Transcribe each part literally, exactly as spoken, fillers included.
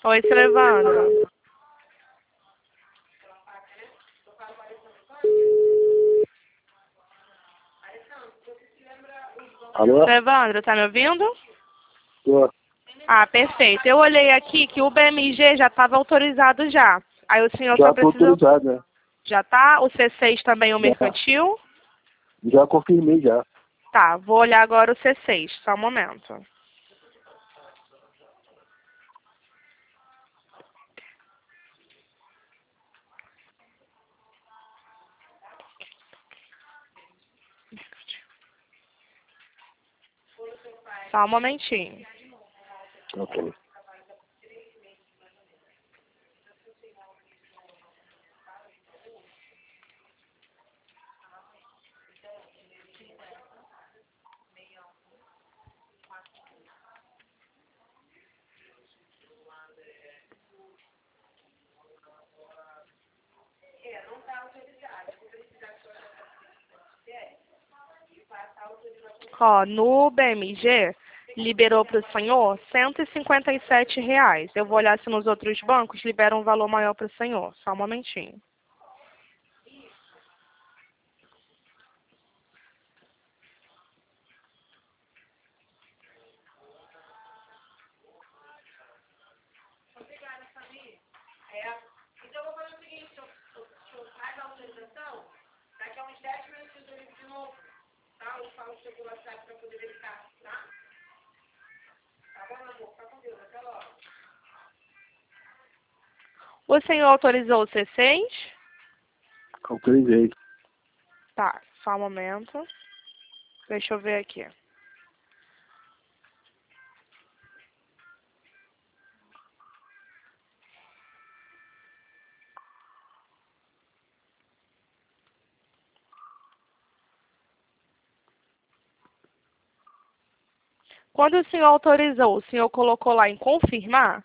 Oi, seu Evandro. Alô? Seu Evandro, tá me ouvindo? Tô. Ah, perfeito. Eu olhei aqui que o B M G já estava autorizado já. Aí o senhor só Já tô precisa... autorizado, né? Já tá? O C seis também, o Já. mercantil? Já confirmei já. Tá, vou olhar agora o C seis. Só um momento. Só um momentinho. Ok. Ó, no B M G, liberou para o senhor cento e cinquenta e sete reais. Eu vou olhar se nos outros bancos liberam um valor maior para o senhor. Só um momentinho. O senhor autorizou o C seis? Autorizei. Tá, só um momento. Deixa eu ver aqui. Quando o senhor autorizou, o senhor colocou lá em confirmar?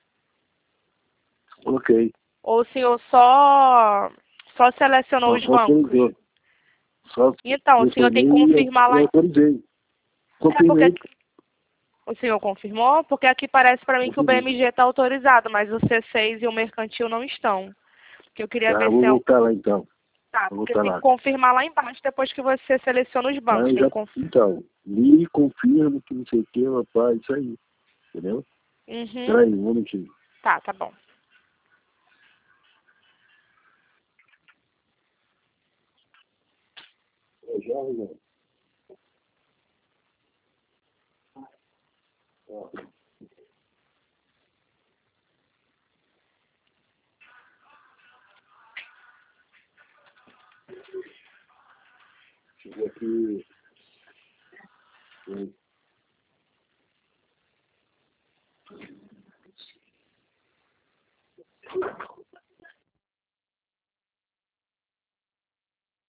Ok. Ou o senhor só, só selecionou Só os bancos? autorizou. Só Então, o senhor tem que telefonei confirmar e lá. Em... autorizei. É porque Confirmei. o senhor confirmou? Porque aqui parece para mim que o Confirmei. B M G está autorizado, mas o C seis e o mercantil não estão. Que eu queria Tá, ver vou se é o... voltar lá então. Tá, Vou porque voltar tem que lá. confirmar lá embaixo depois que você seleciona os Tá, bancos. eu Tem já, que conf... então, li, confirmo que não sei o que, rapaz, isso aí. Entendeu? Uhum. Peraí, um minutinho. Tá, tá bom. É, já, Rogério. Ó. Chegou aqui. Foi.